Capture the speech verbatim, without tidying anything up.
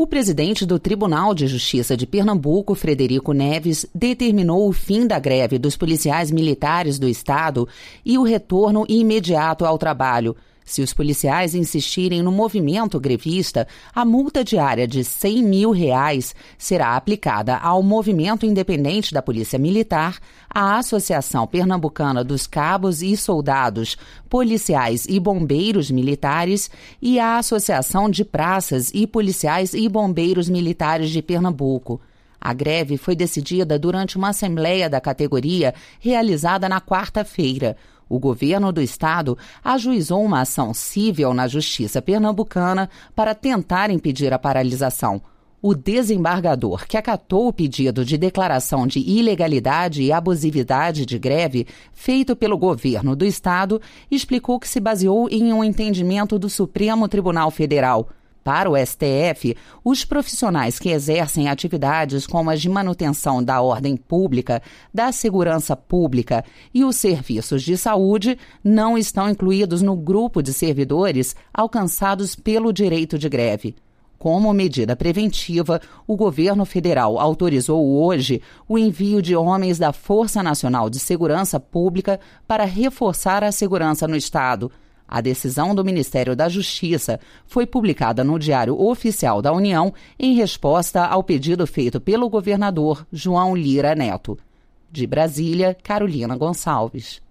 O presidente do Tribunal de Justiça de Pernambuco, Frederico Neves, determinou o fim da greve dos policiais militares do estado e o retorno imediato ao trabalho. Se os policiais insistirem no movimento grevista, a multa diária de cem mil reais será aplicada ao Movimento Independente da Polícia Militar, à Associação Pernambucana dos Cabos e Soldados, Policiais e Bombeiros Militares e à Associação de Praças e Policiais e Bombeiros Militares de Pernambuco. A greve foi decidida durante uma assembleia da categoria realizada na quarta-feira. O governo do estado ajuizou uma ação civil na Justiça Pernambucana para tentar impedir a paralisação. O desembargador, que acatou o pedido de declaração de ilegalidade e abusividade de greve feito pelo governo do estado, explicou que se baseou em um entendimento do Supremo Tribunal Federal. Para o S T F, os profissionais que exercem atividades como as de manutenção da ordem pública, da segurança pública e os serviços de saúde não estão incluídos no grupo de servidores alcançados pelo direito de greve. Como medida preventiva, o governo federal autorizou hoje o envio de homens da Força Nacional de Segurança Pública para reforçar a segurança no estado. A decisão do Ministério da Justiça foi publicada no Diário Oficial da União em resposta ao pedido feito pelo governador João Lira Neto. De Brasília, Carolina Gonçalves.